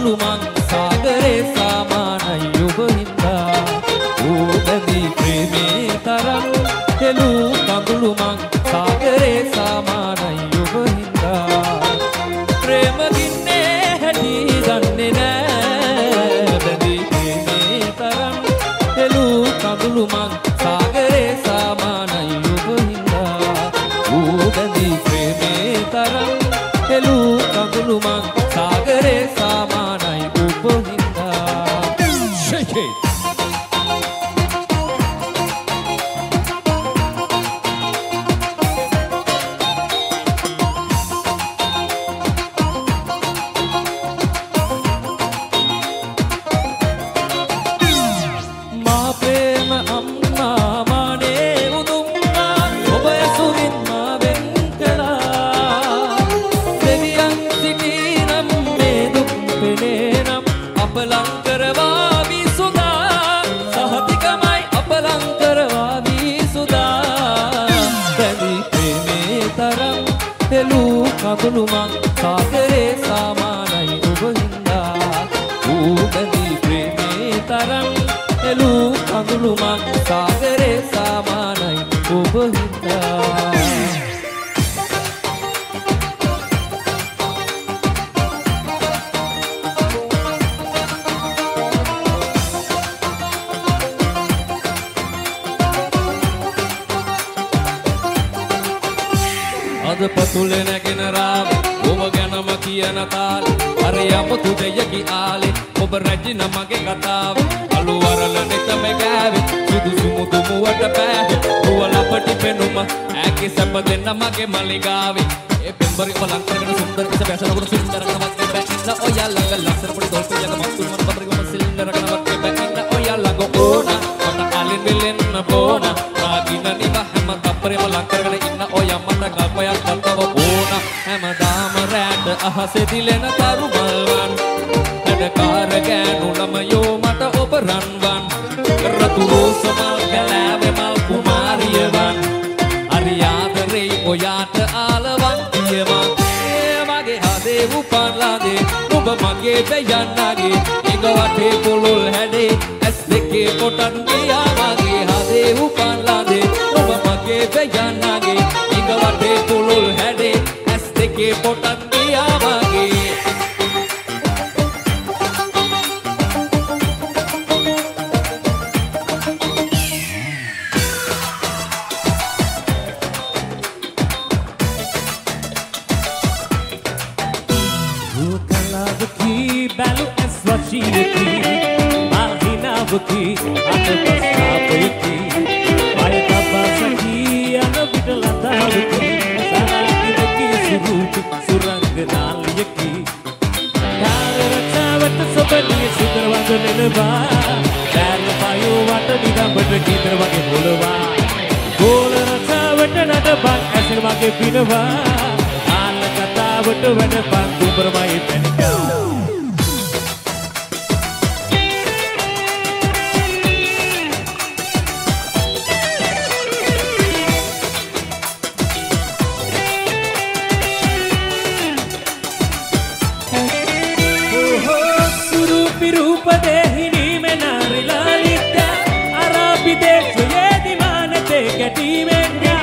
කඳුළු මං සාගරේ සාමානයි ඔබ හින්දා ඕබැඳි ප්‍රේමේ තරම් හෙළූ කඳුළු මං සාගරේ සාමානයි ඔබ හින්දා ප්‍රේම ගින්නේ හැටි දන්නේ නෑ බැඳි ප්‍රේමේ තරම් හෙළූ කඳුළු මං සාගරේ සාමානයි ඔබ හින්දා ඕබැඳි ප්‍රේමේ තරම් හෙළූ කඳුළු මං සාගරේ සාමානයි ඔබ හින්දා shake it මා ප්‍රේම අම්මා මානේ උදුම්මා ඔබ ඇසුරින් මා වෙන් කළා දෙවියන් සිටිනම් මේ දුක් පෙනේනම් අප ලං කරවා විසුදා සහතිකමයි අප ලං කරවා විසුදා බැඳි ප්‍රේමේ තරම් හෙළූ කඳුළු මං සාගරේ සාමානයි ඔබ හින්දා ඌ බැඳි ප්‍රේමේ තරම් හෙළූ කඳුළු මං සාගරේ සාමානයි ඔබ හින්දා අද පතුලේ නැගෙන රාව ඔබ ගැනම කියන තාල අර යමුතු දෙයකි ආලේ ඔබ රැජින මගේ කතාව අලු වරල නෙතම ගෑවේ සුදුසු මුදු මුවට පෑවේ රුවල අපටි පෙනුම ඈකි සැප දෙන්න මගේ මලිගාවේ ඒ පෙම්බරි බලන් කරගෙන සුන්දර කිස බැසනකොට සුන්දර කරවත් බැන්න ඔයා ළඟ ලස්සන පොඩි දොල්පේ යන මස්තුල් මන පතරිගම සිලින්ඩර කරවත් බැන්න ඔයා ළඟ ඕන මට අලින් විලෙන්න බෝන රාගින නිව හැම තප්පරේම ලං කරගෙන ඉන්න ඔයා මට කල්පයක් තව ඕන හැමදාම රැඳ අහසේ දිලෙන තරු මල්වන් වැඩකාර ගෑනු ළමයෝ මට ඔබ රන්වන් රතු රෝස මල් කැලෑවේ මල් කුමාරියවන් අරියාදරේ ඔයාට ආලවන් කියමන් මගේ හදේ උපන්ලාදේ ඔබ මගේ බයන්නගේ එක වටේ පොළොල් හැඩේ ඇස් දෙකේ පොටන් ගියා මගේ හදේ උපන්ලාදේ ඔබ මගේ බයන්නගේ එක වටේ පොළොල් හැඩේ ඇස් දෙකේ පොටන් ගියා මගේ Balu es washiyaki malhinavaki atapasapayaki ayatapasaki anabidalatavaki sanakivaki surup suranganaliyaki darachavat sabaniye sudarwanga nelava dalapayo wata nidambata kidra wage bolwa golarachavat nadaban asir wage pinawa alakatavat wadapan kumbarmai penika रूपदेहिनी में नारी लालित्या अराबी देश ये दीवानते गटी में क्या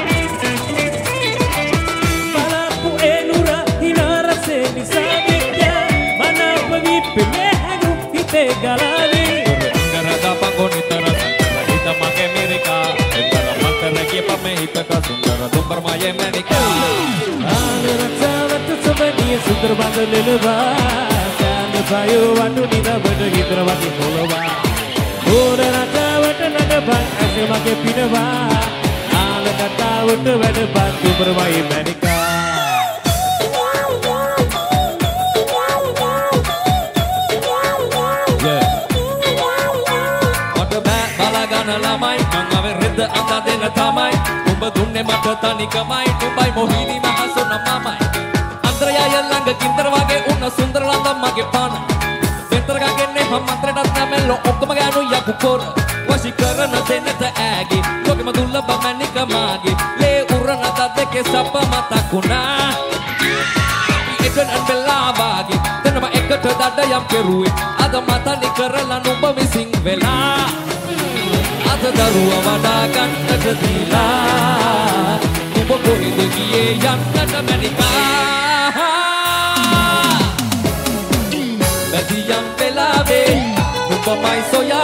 मलापु एनुरा हिनारा से निसाबित्या मनापवी पे मेहनु हिते गलाली करदा पकोनी तरह हिता मगे मेरिका इतना मकर के पमे हिता का सुंदर दुंबर माये मेरिका आल रचावत सबनिय सुंदर बांधल लेवा Bayu watu nida bada hidra wati polowa Ora nada wata nada bang asir make pinawa Ala kata wata wada bantu bermai manika Oda bak balagana lamai Mangawe rida anda dena tamai Umba dunne mata tani kamai Tumbai mohini mahasuna mamai Andraya langga kintar wage unna sundar landa mage pana Sentar gane ham mantra datna mello okkama ganu yakukor Washikara denata agi Koge madulla bamanika mage Le urana dadeke sappa matakuna Ekan an bella bagi Tanama ekata දඩයම් කෙරුවේ අද මතනි කරලා නුඹ විසින් වෙලා අද දරුවා වඩා ගන්නට දීලා නුඹ කොහෙද ගියේ යන්නට මැනිකා මැදියම් වෙලාවේ නුඹමයි සොයා